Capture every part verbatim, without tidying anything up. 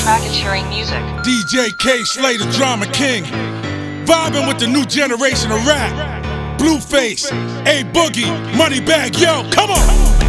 Racketeering music. D J K Slay, the drama king. Vibing with the new generation of rap. Blueface, A Boogie, Moneybagg, yo, come on!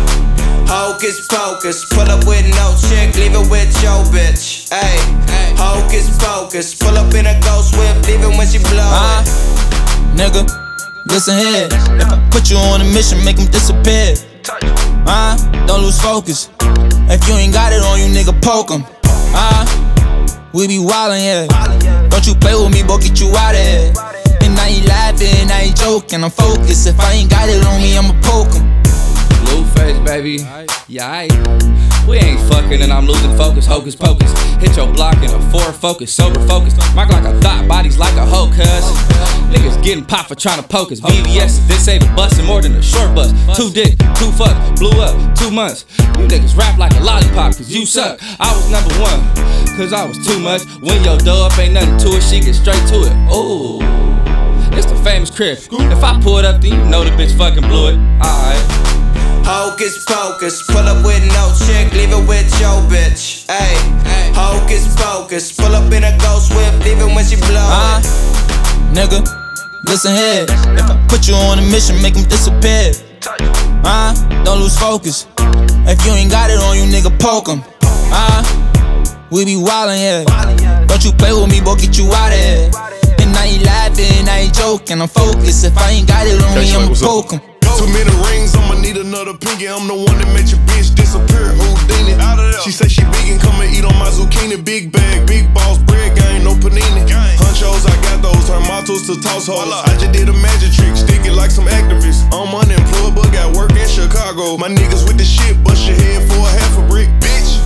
Hocus pocus, pull up with no chick, leave it with your bitch. Ayy, hocus pocus, pull up in a ghost whip, leave it when she blow uh, it. Nigga, listen here. If I put you on a mission, make them disappear. Uh, don't lose focus. If you ain't got it on you, nigga, poke 'em. Uh, we be wildin', yeah. Don't you play with me, boy, get you out of here. And I ain't laughing, I ain't joking, I'm focused. If I ain't got it on me, I'ma poke 'em. Blueface, baby. Yeah, aight. We ain't fucking and I'm losing focus. Hocus pocus. Hit your block in a Ford Focus. Sober focus. Mark like a thought, bodies like a hoe, cuz. Niggas getting popped for trying to poke us. V V S, this ain't a bustin' more than a short bus. Two dick, two fuck, blew up, two months. You niggas rap like a lollipop, cause you suck. I was number one, cause I was too much. When your dough up ain't nothing to it, she get straight to it. Ooh, it's the famous crib. If I pull it up, then you know the bitch fucking blew it. Alright. Hocus pocus, pull up with no chick, leave it with your bitch. Ayy, hocus pocus, pull up in a ghost whip, leave it when she blow uh, it. Nigga, listen here. If I put you on a mission, make them disappear. Uh, don't lose focus. If you ain't got it on you, nigga, poke 'em. Uh, we be wildin', yeah. Don't you play with me, boy, get you out of here. And I ain't laughing, I ain't joking, I'm focused. If I ain't got it on me, I'ma poke 'em. Too many rings, I'ma need another pinky. I'm the one that made your bitch disappear. Houdini. She say she vegan, come and eat on my zucchini. Big bag, big balls, bread gang, no panini. Hunchos, I got those, turn mottos to toss hoes. I just did a magic trick, stick it like some activists. I'm unemployed, but got work in Chicago. My niggas with the shit, bust your head for a half a brick, bitch.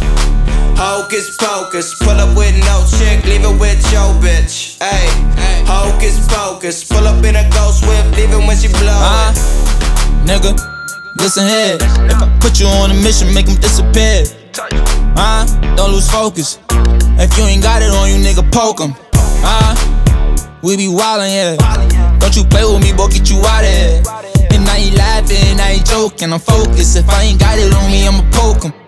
Hocus pocus, pull up with no chick, leave it with your bitch. Ayy, hocus pocus, pull up in a ghost whip, leave it when she blow uh, it. Nigga, listen here. If I put you on a mission, make them disappear. Uh, don't lose focus. If you ain't got it on you, nigga, poke 'em. Uh, we be wildin', yeah. Don't you play with me, boy, get you out of here. And I ain't laughing, I ain't joking, I'm focused. If I ain't got it on me, I'ma poke 'em.